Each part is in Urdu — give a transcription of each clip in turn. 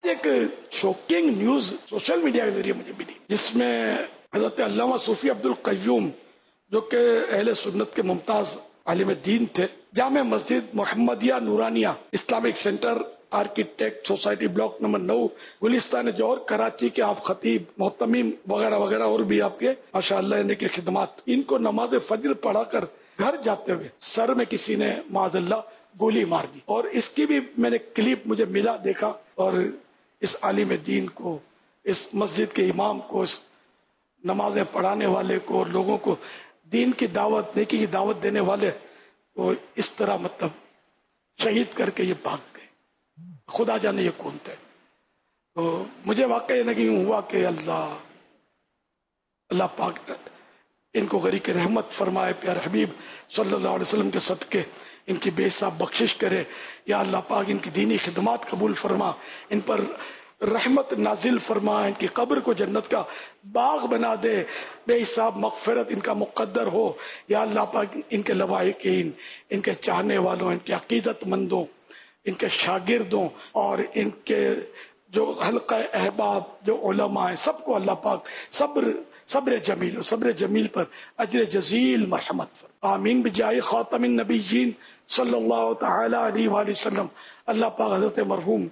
ایک شوکنگ نیوز سوشل میڈیا کے ذریعے مجھے ملی، جس میں حضرت علامہ صوفی عبد القیوم جو کہ اہل سنت کے ممتاز عالم دین تھے، Jamia Masjid Muhammadia Nooraniya Islamic centre architect society block number 9 Gulistan Johar Karachi کے آپ خطیب محتمیم وغیرہ وغیرہ اور بھی آپ کے ماشاءاللہ ان کی خدمات، ان کو نماز فجر پڑھا کر گھر جاتے ہوئے سر میں کسی نے معاذ اللہ گولی مار دی، اور اس کی بھی میں نے کلپ مجھے ملا دیکھا، اور اس عالم دین کو، اس مسجد کے امام کو، اس نمازیں پڑھانے والے کو اور لوگوں کو دین کی دعوت، نیکی کی دعوت دینے والے وہ اس طرح مطلب شہید کر کے یہ بھاگ گئے، خدا جانے یہ کون تھے۔ تو مجھے واقعی نہیں ہوا کہ اللہ پاک ان کو غریق رحمت فرمائے، پیارے حبیب صلی اللہ علیہ وسلم کے صدقے ان کی بے حساب بخشش کرے، یا اللہ پاک ان کی دینی خدمات قبول فرما، ان پر رحمت نازل فرما، ان کی قبر کو جنت کا باغ بنا دے، بے حساب مغفرت ان کا مقدر ہو، یا اللہ پاک ان کے لواحقین، ان کے چاہنے والوں، ان کے عقیدت مندوں، ان کے شاگردوں اور ان کے جو حلقہ احباب جو علماء ہیں سب کو اللہ پاک صبر جمیل پر اجر جزیل مرحمت فرما، آمین بجائے خاتم النبیین صلی اللہ تعالی علیہ وآلہ وسلم۔ اللہ پاک حضرت مرحوم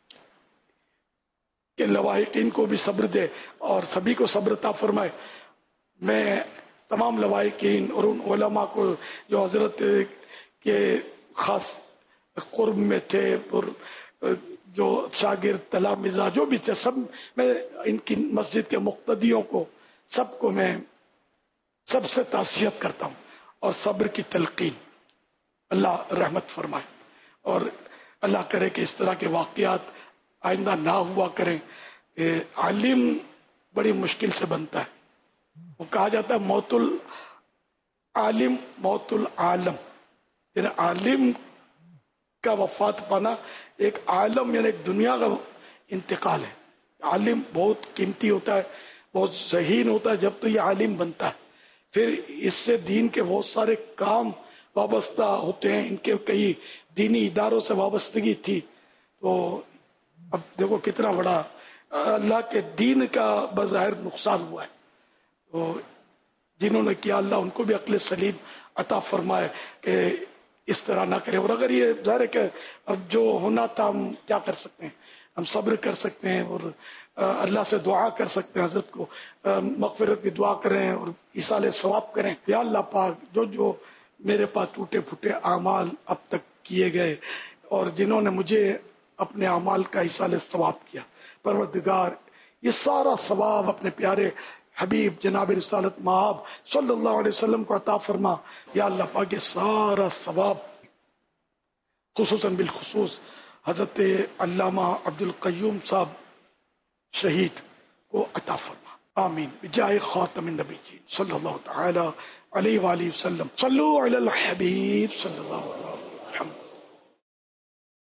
کے لواحقین کو بھی صبر دے اور سبھی کو صبر عطا فرمائے۔ میں تمام لواحقین اور ان علماء کو جو حضرت کے خاص قرب میں تھے اور جو شاگرد تلامذہ جو بھی تھے، سب میں ان کی مسجد کے مقتدیوں کو سب کو میں سب سے تعزیت کرتا ہوں اور صبر کی تلقین، اللہ رحمت فرمائے، اور اللہ کرے کہ اس طرح کے واقعات آئندہ نہ ہوا کریں۔ عالم بڑی مشکل سے بنتا ہے، وہ کہا جاتا ہے موت العالم موت العالم، یعنی عالم کا وفات پانا ایک عالم یعنی ایک دنیا کا انتقال ہے۔ عالم بہت قیمتی ہوتا ہے، بہت ذہین ہوتا ہے جب تو یہ عالم بنتا ہے، پھر اس سے دین کے بہت سارے کام وابستہ ہوتے ہیں، ان کے کئی دینی اداروں سے وابستگی تھی، تو اب دیکھو کتنا بڑا اللہ کے دین کا بظاہر نقصان ہوا ہے۔ تو جنہوں نے کیا اللہ ان کو بھی عقل سلیم عطا فرمائے کہ اس طرح نہ کرے، اور اگر یہ ظاہر ہے کہ اب جو ہونا تھا ہم کیا کر سکتے ہیں، ہم صبر کر سکتے ہیں اور اللہ سے دعا کر سکتے ہیں، حضرت کو مغفرت کی دعا کریں اور ایصال ثواب کریں، یا اللہ پاک جو میرے پاس ٹوٹے پھوٹے اعمال اب تک کیے گئے اور جنہوں نے مجھے اپنے اعمال کا ایصال ثواب کیا، پروردگار یہ سارا ثواب اپنے پیارے حبیب جناب رسالت مآب صلی اللہ علیہ وسلم کو عطا فرما، یا اللہ پاک یہ سارا ثواب خصوصاً بالخصوص حضرت علامہ عبد القیوم صاحب شہید کو عطا فرما، آمین بجائے خاتم النبیین صلی اللہ تعالی علیہ وآلہ وسلم۔ صلو علی الحبیب صلی اللہ علیہ وسلم۔